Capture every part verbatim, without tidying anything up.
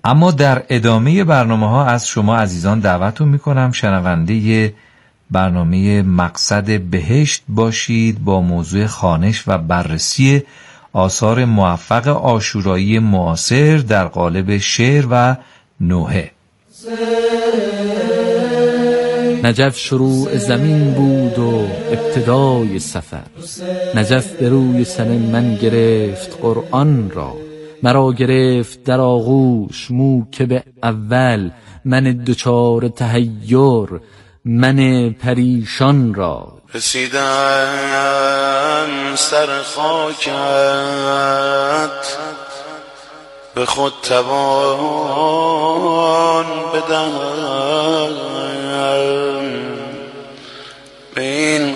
اما در ادامه برنامه ها از شما عزیزان دعوتتون میکنم شنونده برنامه مقصد بهشت باشید با موضوع خوانش و بررسی آثار موفق عاشورایی معاصر در قالب شعر و نوحه. نجف شروع زمین بود و ابتدای سفر، نجف به روی سن من گرفت قرآن را، مرا گرفت در آغوش موکب اول، من دوچار تحیر من پریشان را. رسیدم سر خاکت به خود توان بدم، به این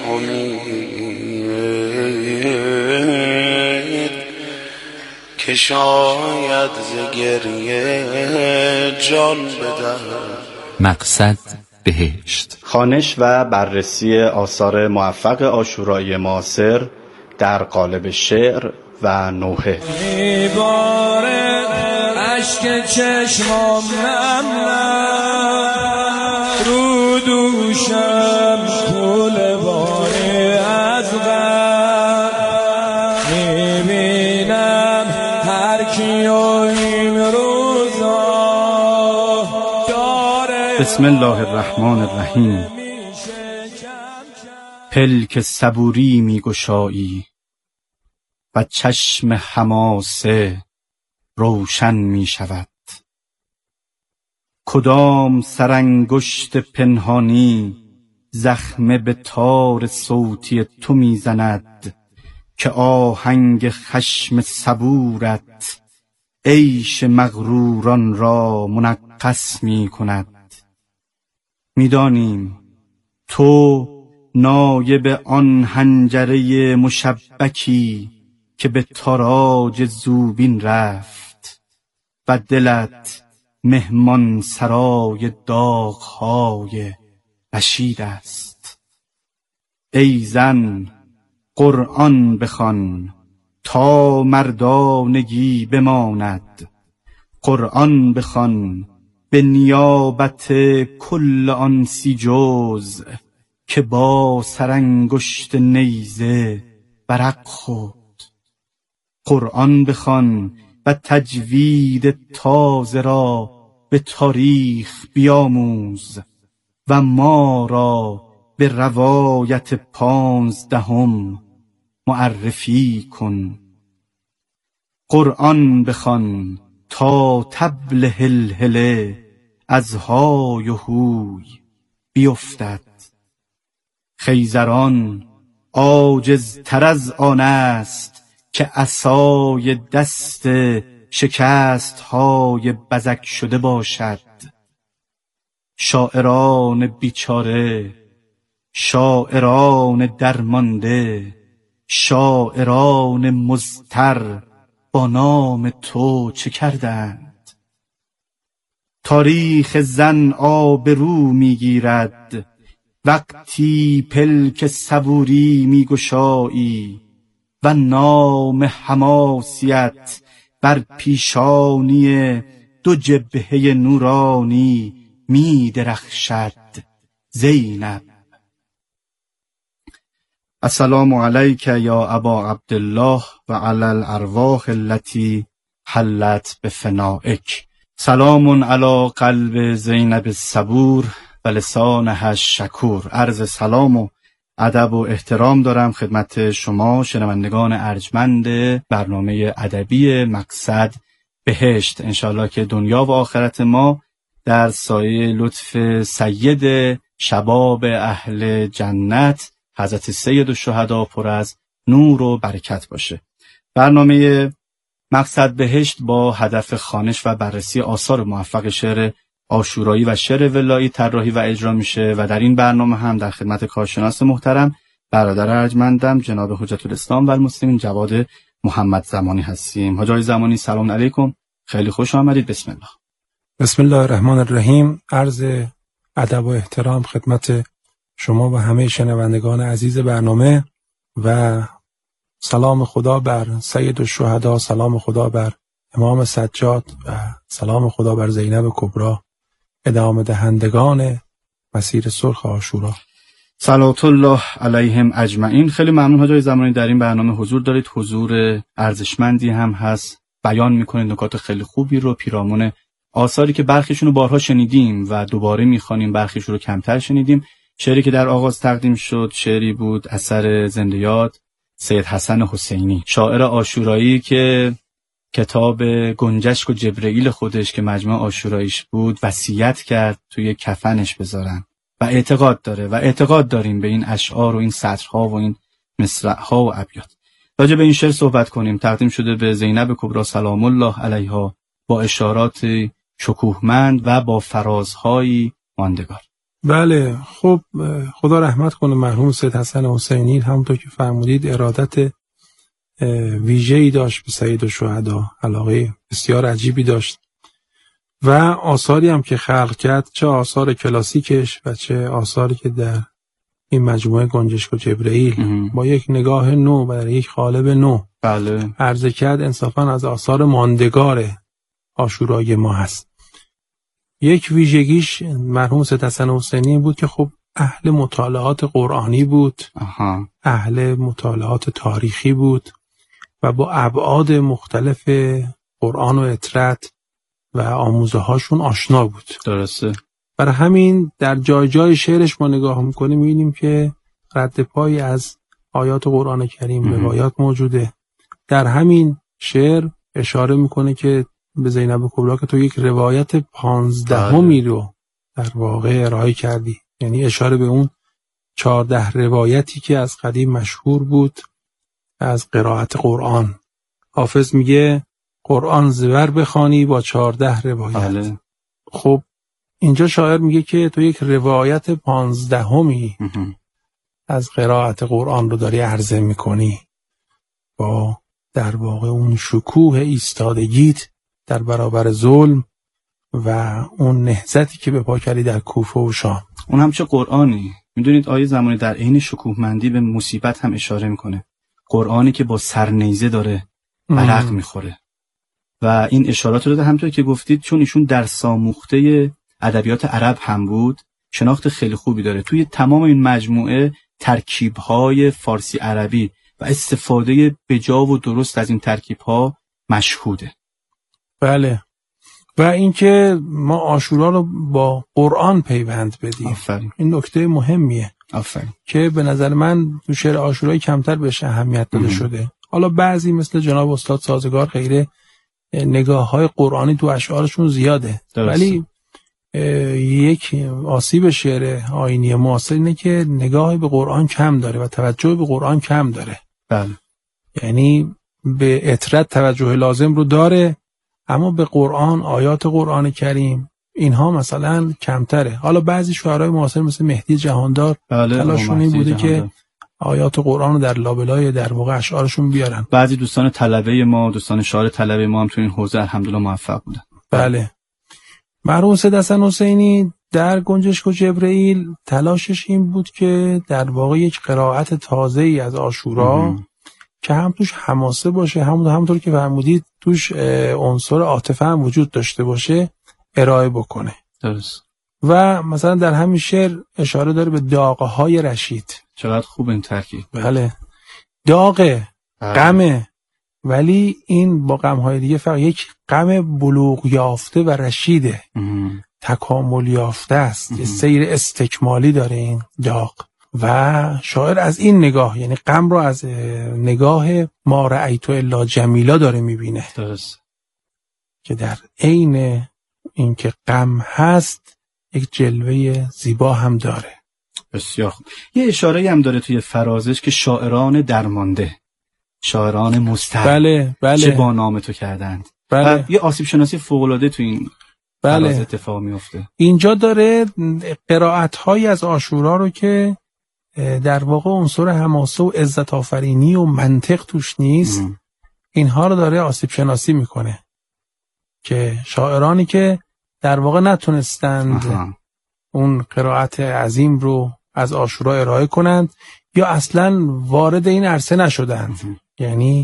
امید که شاید ز گریه جان بدم. مقصد بهشت. خوانش و بررسی آثار موفق عاشورایی معاصر در قالب شعر و نوحه. میباره عشق چشمام نملم، رو دوشم کل باره از غم، میبینم هر کیو این روزا داره. بسم الله الرحمن الرحیم. پلک صبوری میگشایی و چشم حماسه روشن می شود. کدام سرانگشت پنهانی زخمه به تار صوتی تو می زند که آهنگ خشم صبورت عیش مغروران را منغص می کند. می دانیم تو نایب آن حنجره مشبکی که به تاراج زوبین رفت و دلت مهمان سرای داغ‌های رشید است. ای زن قرآن بخوان تا مردانگی بماند، قرآن بخوان به نیابت کل آن سی جزء که با سرانگشت نیزه برق خورد. قرآن بخوان و تجوید تازه را به تاریخ بیاموز و ما را به روایت پانزدهم معرفی کن. قرآن بخوان تا طبل هلهله از های و هوی بیفتد. خیزران عاجزتر از آن است که عصای دست شکست های بزک شده باشد. شاعران بیچاره، شاعران درمانده، شاعران مضطر با نام تو چه کردند؟ تاریخ زن آبرو میگیرد وقتی پلک صبوری میگشایی و نام حماسیت بر پیشانی دو جبهه نورانی می درخشد. زینب. السلام علیک یا ابا عبدالله و علی الارواح التي حلت بفنائک. سلام علی قلب زینب الصبور و لسانها الشکور. عرض سلام و ادب و احترام دارم خدمت شما شنوندگان ارجمند برنامه ادبی مقصد بهشت. انشالله که دنیا و آخرت ما در سایه لطف سید شباب اهل جنت حضرت سید الشهدا پر از نور و برکت باشه. برنامه مقصد بهشت با هدف خوانش و بررسی آثار موفق شعر عاشورایی و شعر ولایی طراحی و اجرا میشه و در این برنامه هم در خدمت کارشناس محترم برادر ارجمندم جناب حجت الاسلام و المسلمین جواد محمد زمانی هستیم. حاج زمانی سلام علیکم، خیلی خوش آمدید. بسم الله. بسم الله الرحمن الرحیم. عرض ادب و احترام خدمت شما و همه شنوندگان عزیز برنامه و سلام خدا بر سید الشهدا، سلام خدا بر امام سجاد و سلام خدا بر زینب کبری، ادامه دهندگان مسیر صلح عاشورا. صلوات الله علیهم اجمعین. خیلی ممنون حاجی زمانی در این برنامه حضور دارید، حضور ارزشمندی هم هست، بیان میکنید نکات خیلی خوبی رو، پیرامون آثاری که برخیشون رو بارها شنیدیم و دوباره میخوانیم، برخیشون رو کمتر شنیدیم. شعری که در آغاز تقدیم شد شعری بود اثر زنده یاد سید حسن حسینی، شاعر عاشورایی که کتاب گنجشک و جبرئیل خودش که مجموعه عاشوراییش بود وصیت کرد توی کفنش بذارن و اعتقاد داره و اعتقاد داریم به این اشعار و این سطرها و این مصرعها و ابیات. راجع به این شعر صحبت کنیم. تقدیم شده به زینب کبری سلام الله علیها با اشارات شکوهمند و با فرازهای ماندگار. بله، خب خدا رحمت کنه مرحوم سید حسن حسینی، همونطور که فرمودید ارادت ویژه‌ای داشت به سید الشهدا، علاقه بسیار عجیبی داشت و آثاری هم که خلق کرد، چه آثار کلاسیکش و چه آثاری که در این مجموعه گنجشک و جبرئیل با یک نگاه نو و در یک قالب نو بله عرضه کرد، انصافا از آثار ماندگار عاشورای ما هست. یک ویژگیش مرحوم سید حسن حسینی بود که خب اهل مطالعات قرآنی بود، آها. اهل مطالعات تاریخی بود و با ابعاد مختلف قرآن و اطرت و آموزه هاشون آشنا بود. درسته. برای همین در جای جای شعرش ما نگاه میکنیم میبینیم که رد پایی از آیات قرآن کریم روایات موجوده. در همین شعر اشاره میکنه که به زینب کبری که تو یک روایت پانزدهمی رو در واقع ارائه کردی، یعنی اشاره به اون چهارده روایتی که از قدیم مشهور بود از قرائت قرآن. حافظ میگه قرآن زبر بخوانی با چهارده روایت. بله. خب اینجا شاعر میگه که تو یک روایت پانزدهمی از قرائت قرآن رو داری عرضه میکنی با در واقع اون شکوه ایستادگیت در برابر ظلم و اون نهضتی که به پا کردی در کوفه و شام. اون هم چه قرآنی. میدونید آیه زمانی در عین شکوهمندی به مصیبت هم اشاره میکنه. قرآنی که با سرنیزه داره عرق میخوره و این اشارات رو داده. همونطور که گفتید چون ایشون در ساموخته ادبیات عرب هم بود، شناخت خیلی خوبی داره. توی تمام این مجموعه ترکیب‌های فارسی عربی و استفاده بجا و درست از این ترکیب‌ها مشهوده. بله. و اینکه ما عاشورا رو با قرآن پیوند بدیم. آفرین. این نکته مهمیه. آفرین. که به نظر من تو شعر عاشورایی کمتر بهش اهمیت داده ام. شده. حالا بعضی مثل جناب استاد سازگار غیره نگاه‌های قرآنی تو اشعارشون زیاده. درسته. ولی یک آسیب شعر آیینی معاصر اینه که نگاهی به قرآن کم داره و توجه به قرآن کم داره. بله. یعنی به اطرت توجه لازم رو داره اما به قرآن، آیات قرآن کریم اینها مثلا کمتره. حالا بعضی شعرهای معاصر مثل مهدی جهاندار بله تلاششون این بوده جهاندار. که آیات قرآن رو در لابلای در واقع اشعارشون بیارن. بعضی دوستان طلبه ما، دوستان شاعر طلبه ما هم تو این حوزه الحمدلله موفق بودن. بله. مرحوم سید حسن حسینی در گنجشک و جبرئیل تلاشش این بود که در واقع یک قرائت تازه‌ای از عاشورا که هم توش حماسه باشه، هم همونطور که فرمودید توش عنصر عاطفه هم وجود داشته باشه ارائه بکنه. درست. و مثلا در همین شعر اشاره داره به داغ‌های رشید. چقدر خوب این ترکیب. بله. داغ، غمه، ولی این با غم‌های دیگه فقط یک غم بلوغ یافته و رشیده. ام. تکامل یافته است. یه سیر استکمالی داره این داغ. و شاعر از این نگاه، یعنی غم رو از نگاه ما رأیت الا جمیلا داره میبینه. درست. که در عین اینکه غم هست یک جلوه زیبا هم داره. بسیار خوب. یه اشاره‌ای هم داره توی فرازش که شاعران درمانده، شاعران مستحق بله بله چه با نام تو کردند. بله. یه آسیب شناسی فوق‌العاده تو این بله. فراز اتفاق میفته. اینجا داره قرائت‌هایی از عاشورا رو که در واقع عنصر حماسه و عزت آفرینی و منطق توش نیست ام. اینها رو داره آسیب شناسی میکنه که شاعرانی که در واقع نتونستند اها. اون قرائت عظیم رو از عاشورا ارائه کنند یا اصلا وارد این عرصه نشدند ام. یعنی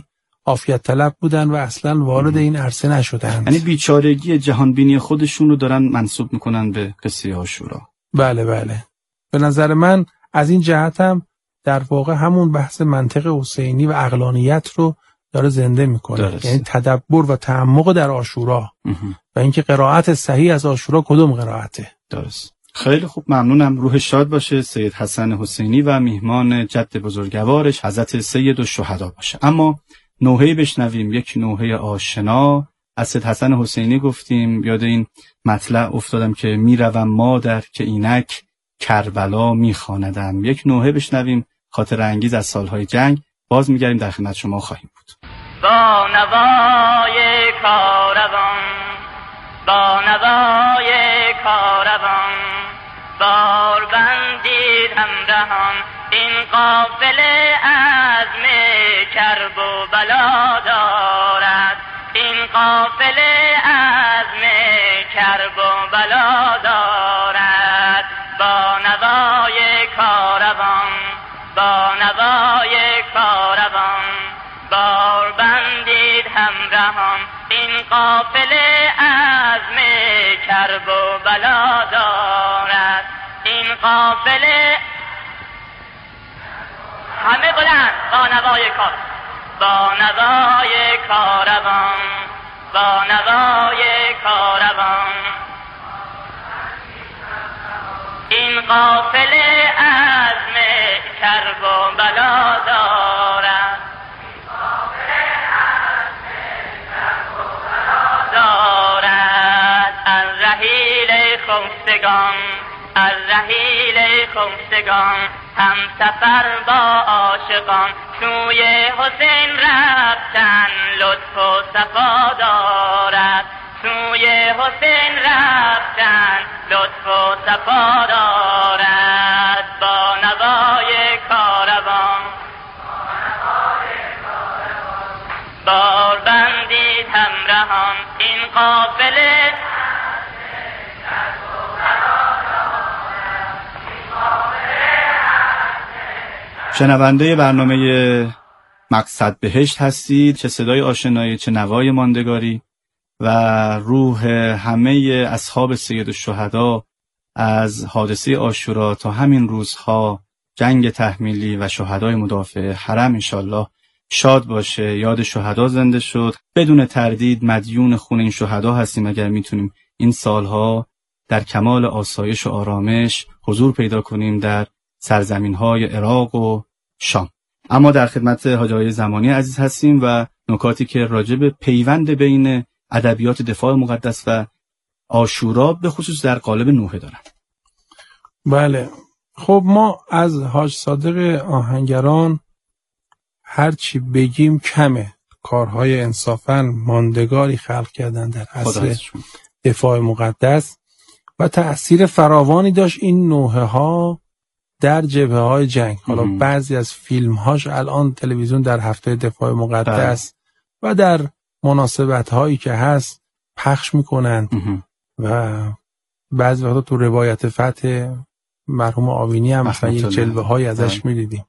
عافیت طلب بودن و اصلا وارد این عرصه نشدند. یعنی بیچارگی جهانبینی خودشون رو دارن منسوب میکنن به قصه عاشورا. بله بله. به نظر من از این جهت هم در واقع همون بحث منطق حسینی و عقلانیت رو داره زنده میکنه. یعنی تدبر و تعمق در عاشورا و اینکه قرائت صحیح از عاشورا کدوم قرائته. درست. خیلی خوب، ممنونم. روح شاد باشه سید حسن حسینی و میهمان جد بزرگوارش حضرت سید الشهدا باشه. اما نوحه‌ای بشنویم، یک نوحه آشنا از سید حسن حسینی گفتیم. یاد این مطلع افتادم که میروم مادر که اینک کربلا میخواندم. یک نوحه بشنویم خاطر انگیز از سالهای جنگ، باز میگردیم در خدمت شما خواهیم بود. با نوای کاروان، با نوای کاروان، بار بندید همراهان، این قافله عزم کرب و بلا دارد، این قافله عزم کرب و بلا دارد. با نوای کاروان، با نوای کاروان، بار بندید همراهان، این قافله عزم کرب و بلا دارد، این قافله همه بلند. با نوای کار، با نوای کاروان، با نوای کاروان، این قافله عزم کرب و بلا دارد، دارد. از رحیل خفتگان، از رحیل خفتگان، هم سفر با عاشقان، سوی حسین رفتن لطف و صفا دارد، سوی حسین رفتن لطف و صفا دارد. با نوای کاروان، بار بندید همراهان، این قافله شنونده برنامه مقصد بهشت هستید. چه صدای آشنایی، چه نوای ماندگاری و روح همه اصحاب سید الشهدا از حادثه عاشورا تا همین روزها، جنگ تحمیلی و شهدای مدافع حرم انشالله شاد باشه. یاد شهدا زنده شد. بدون تردید مدیون خون این شهدا هستیم اگر میتونیم این سالها در کمال آسایش و آرامش حضور پیدا کنیم در سرزمین‌های عراق و شام. اما در خدمت حاج آقای زمانی عزیز هستیم و نکاتی که راجع به پیوند بین ادبیات دفاع مقدس و عاشورا به خصوص در قالب نوحه دارن. بله، خب ما از حاج صادق آهنگران هرچی بگیم کمه. کارهای انصافاً ماندگاری خلق کردن در عصر دفاع مقدس و تأثیر فراوانی داشت این نوحه ها در جبهه های جنگ. حالا ام. بعضی از فیلم هاش الان تلویزیون در هفته دفاع مقدس و در مناسبت هایی که هست پخش میکنن و بعضی وقتا تو روایت فتح مرحوم آوینی هم مثلا یک جلوه های ازش میدیدیم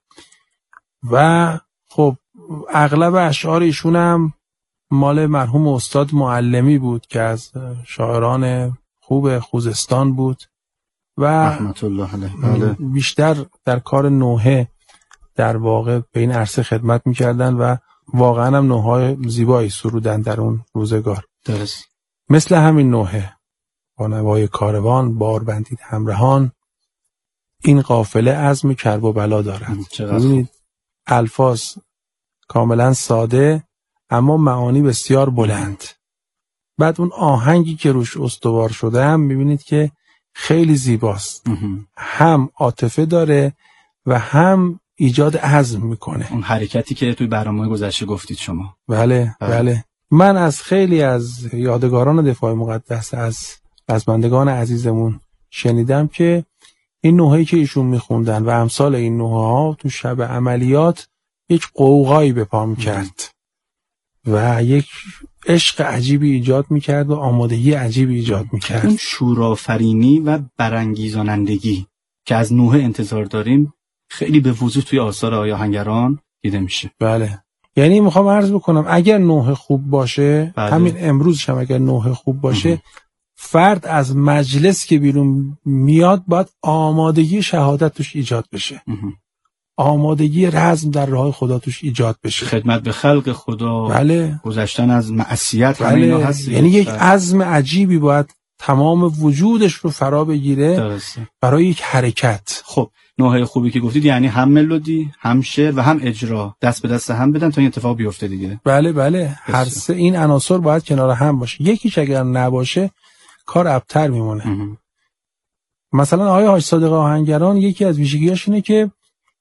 و خب اغلب اشعار ایشون هم مال مرحوم استاد معلمی بود که از شاعران خوب خوزستان بود و رحمت الله علیه. بیشتر در کار نوحه در واقع به این عرصه خدمت میکردن و واقعا هم نوحه‌های زیبایی سرودن در اون روزگار. درست. مثل همین نوحه با نوای کاروان، بار بندید همراهان، این قافله عزم کرب و بلا دارد. ببینید الفاظ کاملا ساده اما معانی بسیار بلند. بعد اون آهنگی که روش استوار شده هم میبینید که خیلی زیباست. هم عاطفه داره و هم ایجاد عزم میکنه. اون حرکتی که توی برنامه گذشته گفتید شما. بله بله, بله. من از خیلی از یادگاران دفاع مقدس، از رزمندگان عزیزمون شنیدم که این نوحه‌ای که ایشون میخوندن و امثال این نوحه ها تو شب عملیات یک قوقایی به پا میکرد و یک عشق عجیبی ایجاد میکرد و آمادگی عجیبی ایجاد میکرد. اون شورآفرینی و برانگیزانندگی که از نوحه انتظار داریم خیلی به وضوح توی آثار آقای آهنگران دیده میشه. بله یعنی میخوام عرض بکنم اگر نوح خوب باشه، بله. همین امروزش هم اگر نوح خوب باشه، اه. فرد از مجلس که بیرون میاد باید آمادگی شهادت توش ایجاد بشه، اه. آمادگی رزم در راه خدا توش ایجاد بشه، خدمت به خلق خدا، بله. گذشتن از معصیت، بله. همه اینا هست. یعنی یک عزم عجیبی باید تمام وجودش رو فرا بگیره درسته. برای یک حرکت. خب نوحه خوبی که گفتید یعنی هم ملودی، هم شعر و هم اجرا دست به دست هم بدن تا این اتفاق بیفته دیگه. بله بله، هر سه این عناصر باید کنار هم باشه. یکیش اگر نباشه کار ابتر میمونه. اه. مثلا آقای حاج صادق آهنگران یکی از ویژگیاش اینه که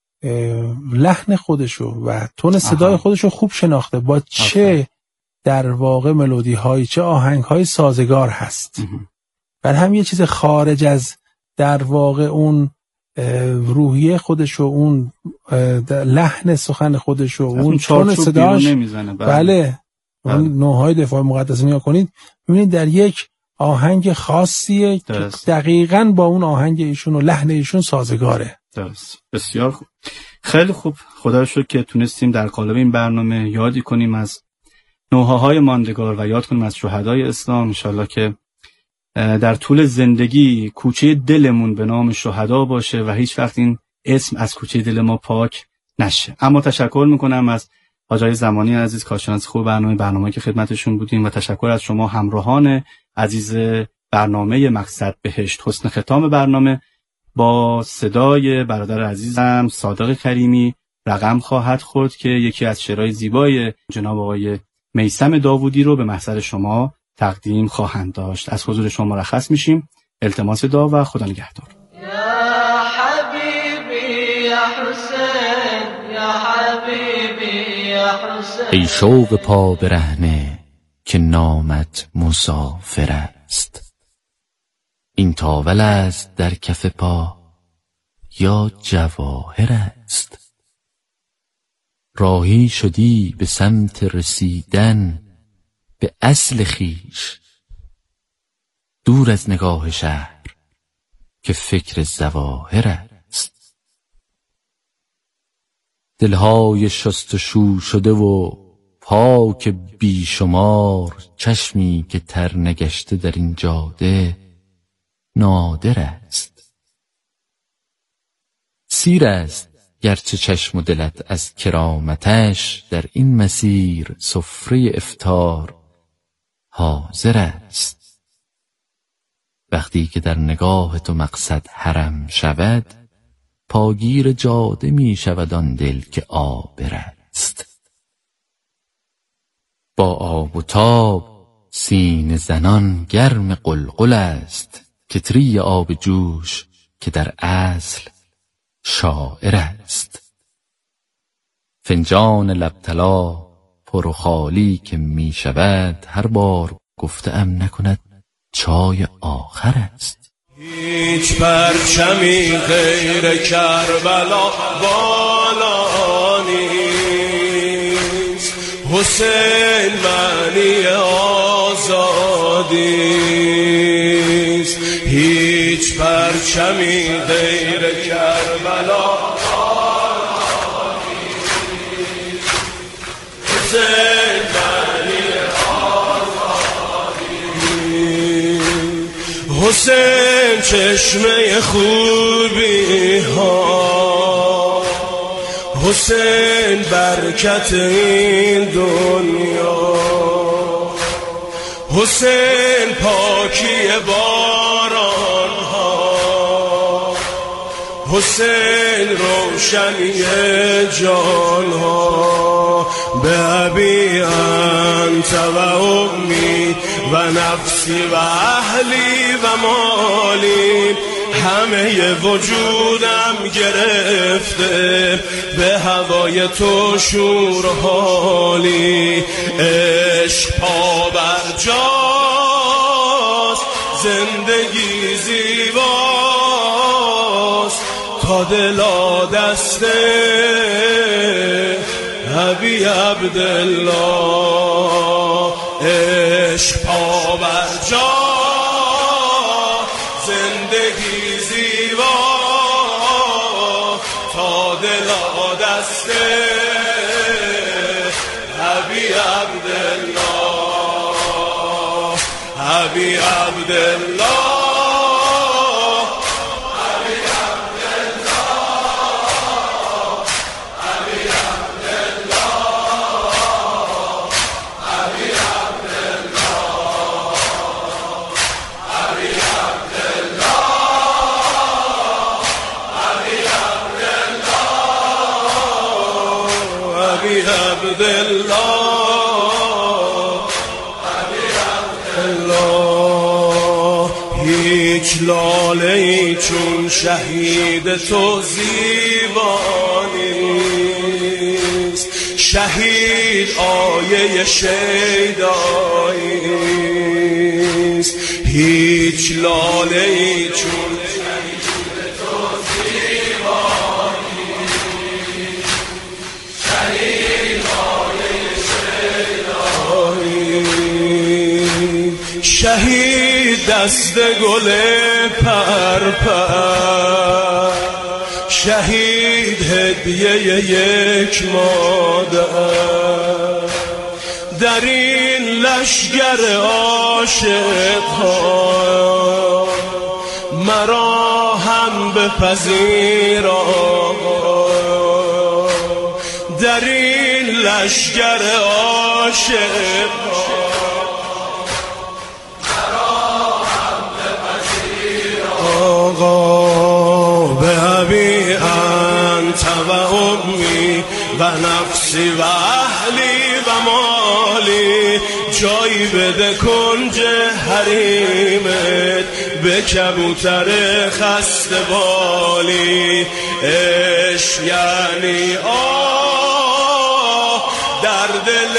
لحن خودشو و تون صدای خودشو خوب شناخته با چه در واقع ملودی های چه آهنگ های سازگار هست. بر هم یه چیز خارج از در واقع اون روحیه خودشو، اون لحن سخن خودشو، اون تون صداش نمیزنه. بله, بله. اون نوعهای دفاع مقدس نیا کنید میبینید در یک آهنگ خاصیه که دقیقاً با اون آهنگ ایشون و لحن ایشون سازگاره. درست. بسیار خوب. خیلی خوب. خدا رو شکر که تونستیم در قالب این برنامه یادی کنیم از نوحه‌های ماندگار و یاد کنیم از شهدای اسلام. انشالله که در طول زندگی کوچه دلمون به نام شهدا باشه و هیچ وقت این اسم از کوچه دل ما پاک نشه. اما تشکر میکنم از حاجی زمانی عزیز، کارشناس خوب برنامه برنامه‌ای که خدمتشون بودیم و تشکر از شما همراهان عزیز برنامه مقصد بهشت. حسن ختام برنامه با صدای برادر عزیزم صادق کریمی رقم خواهد خورد که یکی از شعرهای زیبای جناب آقای میثم داوودی رو به محضر شما تقدیم خواهند داشت. از حضور شما مرخص میشیم. التماس دعا و خدا نگهدار. یا حبیبی یا حسین، یا حبیبی یا حسین. ای شوق پا برهنه که نامت مسافر است، این تاول است در کف پا یا جواهر است. راهی شدی به سمت رسیدن به اصل خیش، دور از نگاه شهر که فکر ظواهر است. دلهای شستشو شده و پاک بیشمار، چشمی که تر نگشته در این جاده نادر است. سیر است گرچه چشم و دلت از کرامتش، در این مسیر سفره افطار حاضر است. وقتی که در نگاه تو مقصد حرم شود، پاگیر جاده می شود آن دل که عابر است. با آب و تاب سینه زنان گرم قلقل است، کتری آب جوش که در اصل شاعر است. فنجان لبطلا پر و خالی که می شود، هر بار گفتم نکند چای آخر است. هیچ پرچمی غیر کربلا بالا نیست، حسین معنی آزادیست. هیچ پرچمی غیر کربلا بالا نیست، حسین معنی آزادیست. حسین چشمه خوبی ها، حسین برکت این دنیا، حسین پاکی باران ها، حسین روشنی جان ها. به ابی انت و امی و نفسی و اهلی و مالی، همه وجودم گرفته به هوای تو شور حالی. عشق پا بر جاست، زندگی زیباست، تا دلا دسته ابی عبدالله. عشق پا بر جاست، زندگی زیبا، تا دلا دسته ابی عبدالله عبدالله عبدالله هیچ لاله ای چون شهید تو زیبا نیست، شهید آیه شیدایی است. هیچ لاله ای چون شهید دست گل پرپر، شهید هدیه یک مادر، در این لشگر عاشق ها مرا هم بپذیر آقا، در این لشگر عاشق ها به ابی انت و امی و نفسی و اهلی و مالی، جایی بده کنج حریمت به کبوتر خسته بالی. عشق یعنی آه در دل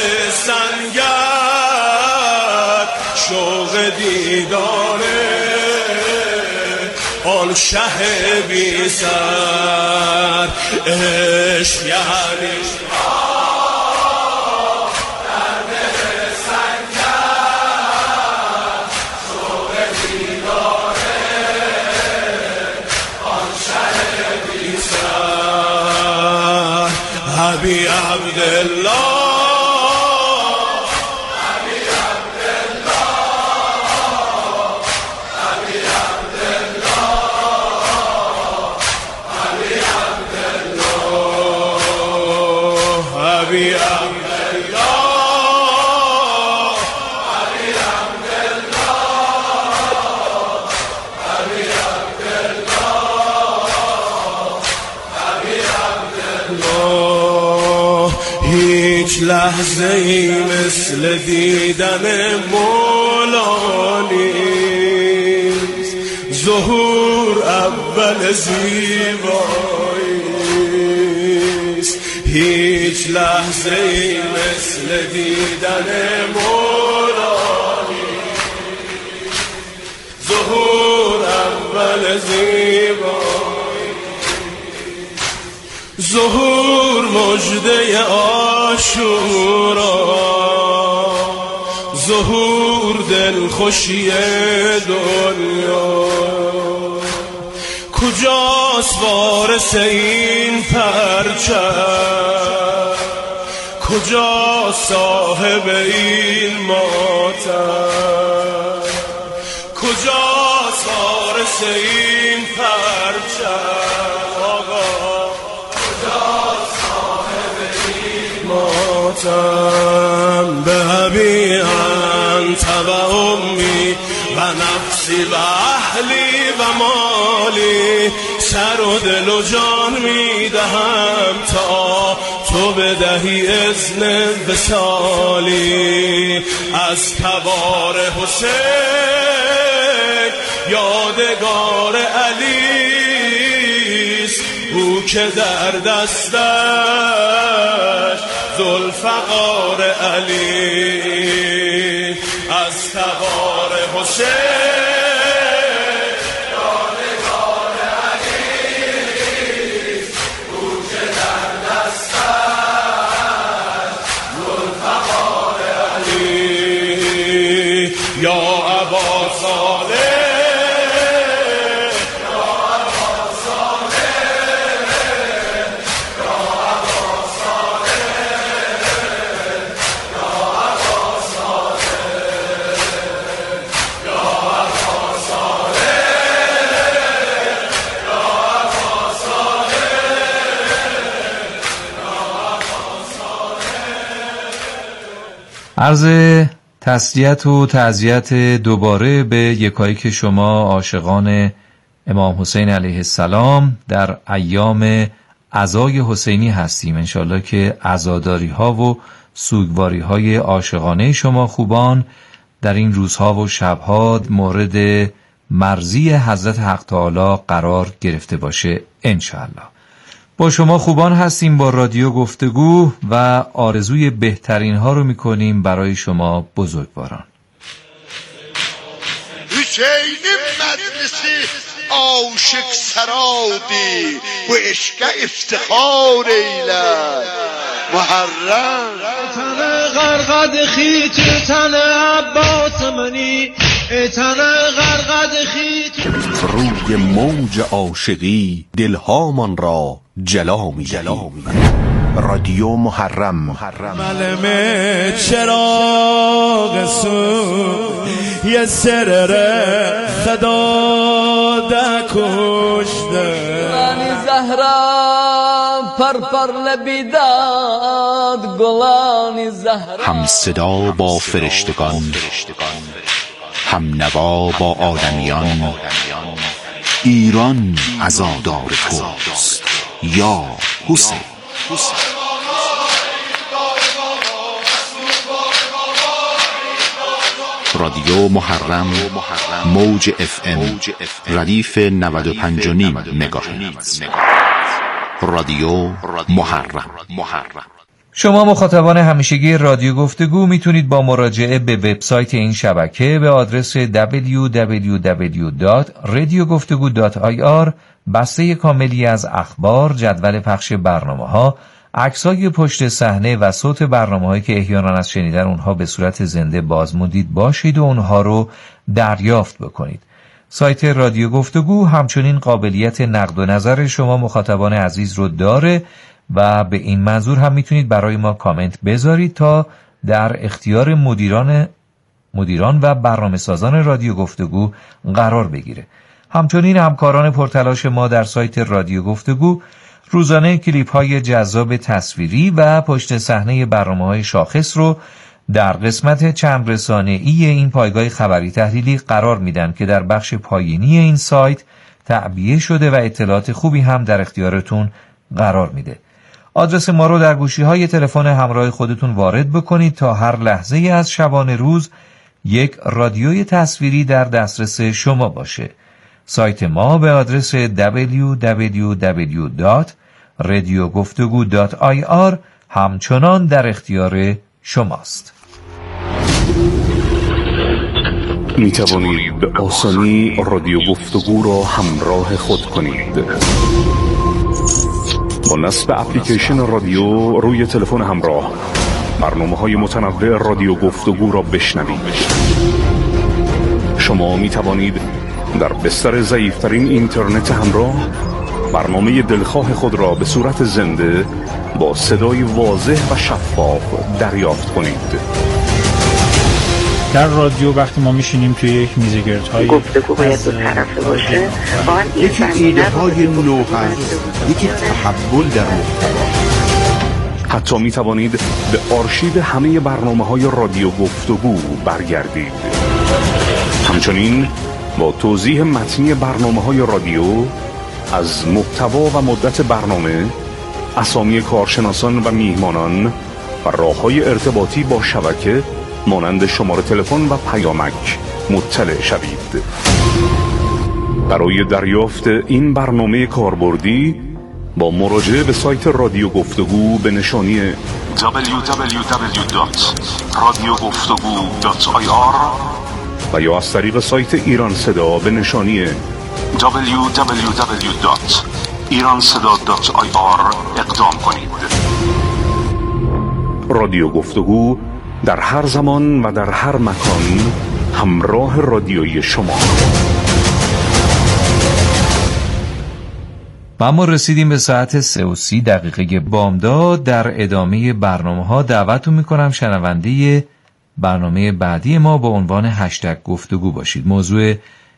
سنگر، شوق دیداره آن شه بی سر. عشق یعنی آه در دل سنگر، شوق دیداره آن شه بی سر. ابی عبدالله ابی عبدالله ابی عبدالله ابی عبدالله ابی عبدالله. هیچ لحظه ای مثل دیدن مولا نیست، ظهور اول زیبایی. هیچ لحظه ای مثل دیدن مولا نیست، ظهور اول زیبایی. ظهور مژده عاشورا، ظهور دلخوشی دنیا. کجاست وارث این پرچم، کجاست صاحب این ماتم، کجاست وارث این پرچم آقا، کجاست صاحب این ماتم. به ابی انت و امی و نفسی و اهلی و مالی، سر و دل و جان میدهم تا تو بدهی اذن وصالی. از تبار حسین یادگار علیست، او که در دستش ذوالفقار علی. از تبار حسین یا ابا صالح یا ابا صالح یا ابا صالح یا ابا صالح یا عرض تسلیت و تعزیت دوباره به یکایک شما عاشقان امام حسین علیه السلام در ایام عزای حسینی هستیم. انشالله که عزاداری ها و سوگواری های عاشقانه شما خوبان در این روزها و شبها مورد مرضی حضرت حق تعالی قرار گرفته باشه انشالله. با شما خوبان هستیم با رادیو گفتگو و آرزوی بهترین ها رو میکنیم برای شما بزرگواران. حسین مدرسه عاشق سرادی و عشق افتخار ایلد محرم تن غرقد خیت تن عباس منی تن غرقد خیت روی موج عاشقی دلهامان را جلا می رادیو محرم ملمه چراغ سو یه سرر خدا ده کشته رانی زهرا پر پر لبیداد گلانی زهرا هم صدا با فرشتگان هم نوا با آدمیان ایران عزادار توست یا حسین. رادیو محرم موج اف ام ردیف نود و پنج و نیم مگاهرتز. رادیو محرم. شما مخاطبان همیشگی رادیو گفتگو میتونید با مراجعه به وبسایت این شبکه به آدرس دبلیو دبلیو دبلیو دات رادیو گفتگو دات آی آر بسته کاملی از اخبار، جدول پخش برنامه‌ها، عکسای پشت صحنه و صوت برنامه‌هایی که احیانا از شنیدن اونها به صورت زنده بازموندید باشید و اونها رو دریافت بکنید. سایت رادیو گفتگو همچنین قابلیت نقد و نظر شما مخاطبان عزیز رو داره و به این منظور هم میتونید برای ما کامنت بذارید تا در اختیار مدیران مدیران و برنامه سازان رادیو گفتگو قرار بگیره. همچنین همکاران پرتلاش ما در سایت رادیو گفتگو روزانه کلیپ های جذاب تصویری و پشت صحنه برنامه‌های شاخص رو در قسمت چند رسانه‌ای این پایگاه خبری تحلیلی قرار میدن که در بخش پایینی این سایت تعبیه شده و اطلاعات خوبی هم در اختیارتون قرار میده. آدرس ما رو در گوشی‌های تلفن همراه خودتون وارد بکنید تا هر لحظه از شبانه روز یک رادیوی تصویری در دسترس شما باشه. سایت ما به آدرس دبلیو دبلیو دبلیو دات رادیو گفتگو دات آی آر همچنان در اختیار شماست. می توانید به آسانی رادیو گفتگو را همراه خود کنید. با نصب اپلیکیشن رادیو روی تلفن همراه برنامه‌های متنوع رادیو گفتگو را بشنوید. شما می توانید در بستر ضعیف‌ترین اینترنت همراه برنامه دلخواه خود را به صورت زنده با صدای واضح و شفاف دریافت کنید. در رادیو وقتی ما میشینیم توی یک میزگردهای گفتگو باید دو طرفه باشه، یکی ایده های نو هست، یکی تحول در محتوا. حتی می توانید به آرشیو همه برنامه های رادیو گفتگو برگردید. همچنین با توضیح متنی برنامه های رادیو از محتوا و مدت برنامه، اسامی کارشناسان و میهمانان و راه‌های ارتباطی با شبکه مانند شماره تلفن و پیامک مطلع شوید. برای دریافت این برنامه کاربردی با مراجعه به سایت رادیو گفتگو به نشانی دبلیو دبلیو دبلیو دات رادیو گفتگو دات آی آر و یا از طریق سایت ایران صدا به نشانی دبلیو دبلیو دبلیو دات ایران صدا دات آی آر اقدام کنید. رادیو گفتگو در هر زمان و در هر مکان همراه رادیویی شما. و ما رسیدیم به ساعت سه و سی دقیقه بامداد. در ادامه برنامه ها دعوتتون میکنم شنونده برنامه بعدی ما با عنوان هشتگ گفتگو باشید. موضوع